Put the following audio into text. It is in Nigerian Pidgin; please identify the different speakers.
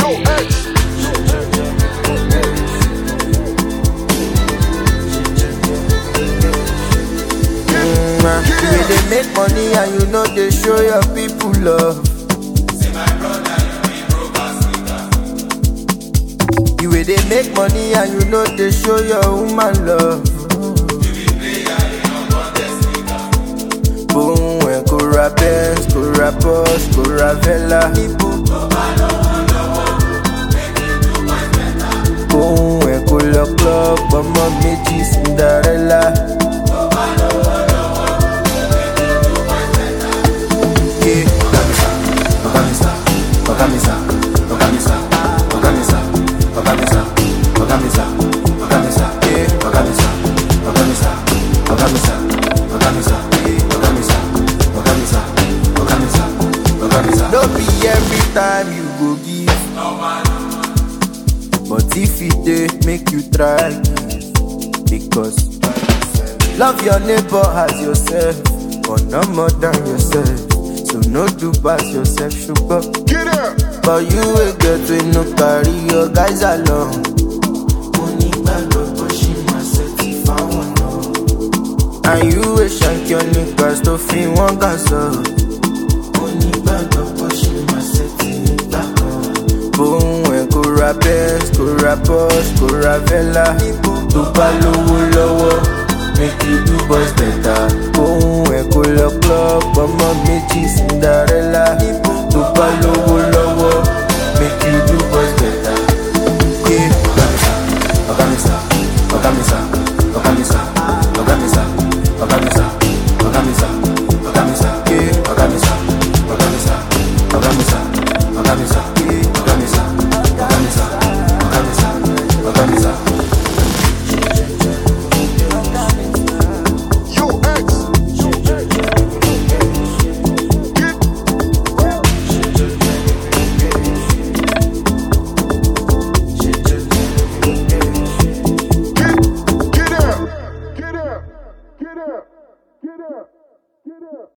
Speaker 1: You dey make money and you know they show your people love.
Speaker 2: Say my brother, you be broke as nigga.
Speaker 1: You wey dey make money and you know they show your woman love.
Speaker 2: You be player, you no contest nigga.
Speaker 1: Boom, Kora Benz, Kora Porsche, Kora Vela. Boom, Kora Club, Mama Meji, Cinderella. No be every time you go give, but if it dey make you try give, because love your neighbor as yourself, but no more than yourself. So no do pass yourself, sugar.
Speaker 3: Get up!
Speaker 1: But you will get to no carry your guys along. Money bag up, but she must set if I want know. And you will shank your niggas to feel one gas up. Money bag up, but she must set it back up. Boom, Kora Benz, Kora Porsche, Kora Vela. Tupa lowo lowo, make you do boys better. Boom, Kora Club, Mama Meji, Cinderella. Tupa lowo lowo.